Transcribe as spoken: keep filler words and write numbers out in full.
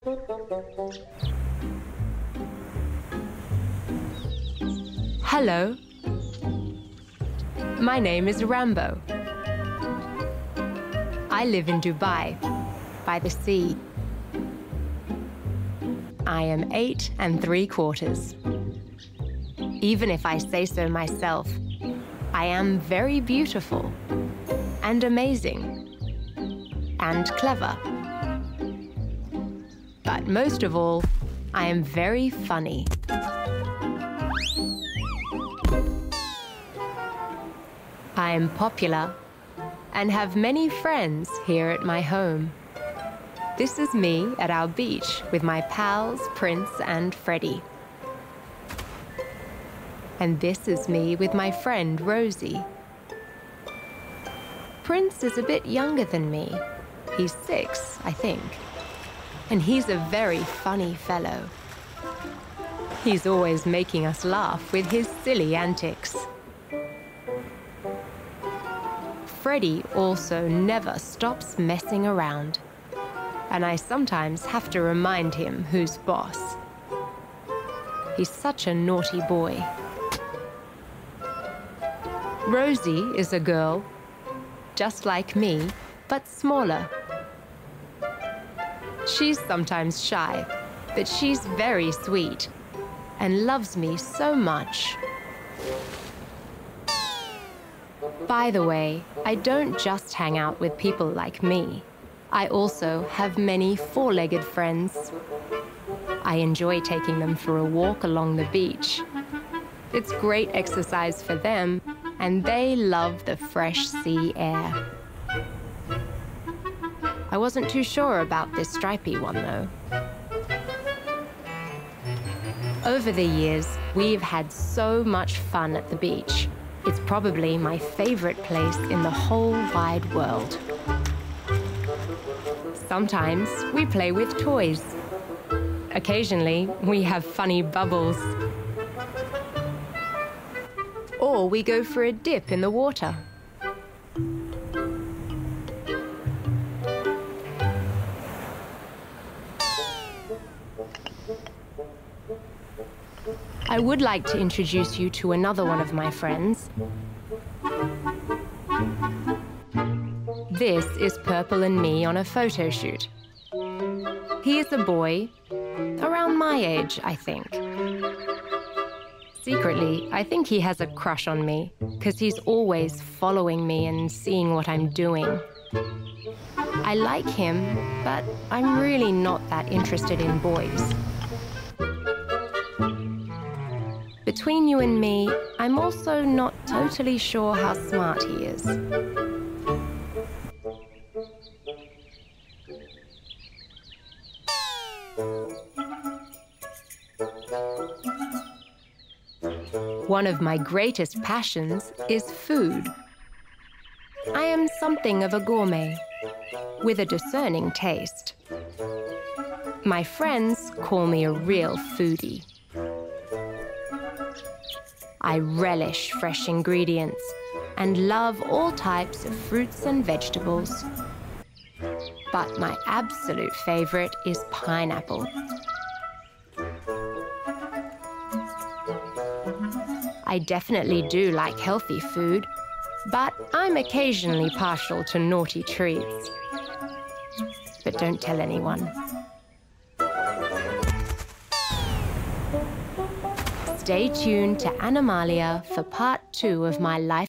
Hello. My name is Rambo. I live in Dubai, by the sea. I am eight and three quarters. Even if I say so myself, I am very beautiful and amazing and clever. But most of all, I am very funny. I am popular and have many friends here at my home. This is me at our beach with my pals, Prince and Freddie. And this is me with my friend, Rosie. Prince is a bit younger than me. He's six, I think. And he's a very funny fellow. He's always making us laugh with his silly antics. Freddie also never stops messing around, and I sometimes have to remind him who's boss. He's such a naughty boy. Rosie is a girl, just like me, but smaller. She's sometimes shy, but she's very sweet and loves me so much. By the way, I don't just hang out with people like me. I also have many four-legged friends. I enjoy taking them for a walk along the beach. It's great exercise for them, and they love the fresh sea air. I wasn't too sure about this stripy one, though. Over the years, we've had so much fun at the beach. It's probably my favorite place in the whole wide world. Sometimes we play with toys. Occasionally, we have funny bubbles. Or we go for a dip in the water. I would like to introduce you to another one of my friends. This is Purple and me on a photo shoot. He is a boy, around my age, I think. Secretly, I think he has a crush on me, because he's always following me and seeing what I'm doing. I like him, but I'm really not that interested in boys. Between you and me, I'm also not totally sure how smart he is. One of my greatest passions is food. I am something of a gourmet, with a discerning taste. My friends call me a real foodie. I relish fresh ingredients and love all types of fruits and vegetables. But my absolute favorite is pineapple. I definitely do like healthy food, but I'm occasionally partial to naughty treats. But don't tell anyone. Stay tuned to Animalia for part two of my life